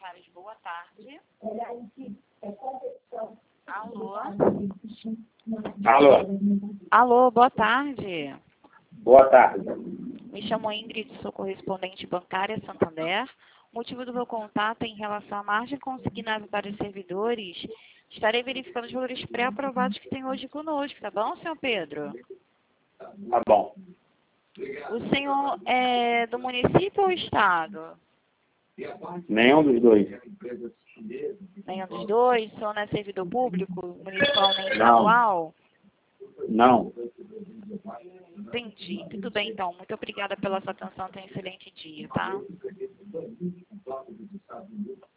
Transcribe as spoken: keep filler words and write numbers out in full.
bancárias, boa tarde. Alô? Alô, Alô, boa tarde. boa tarde. Me chamo Ingrid, sou correspondente bancária Santander. O motivo do meu contato é em relação à margem consignada para os servidores. Estarei verificando os valores pré-aprovados que tem hoje conosco, tá bom, senhor Pedro? Tá bom. O senhor é do município ou estado? Nenhum dos dois. Nenhum dos dois? O senhor não é servidor público, municipal nem estadual? Não. Entendi. Tudo bem, então. Muito obrigada pela sua atenção. Tenha um excelente dia, tá?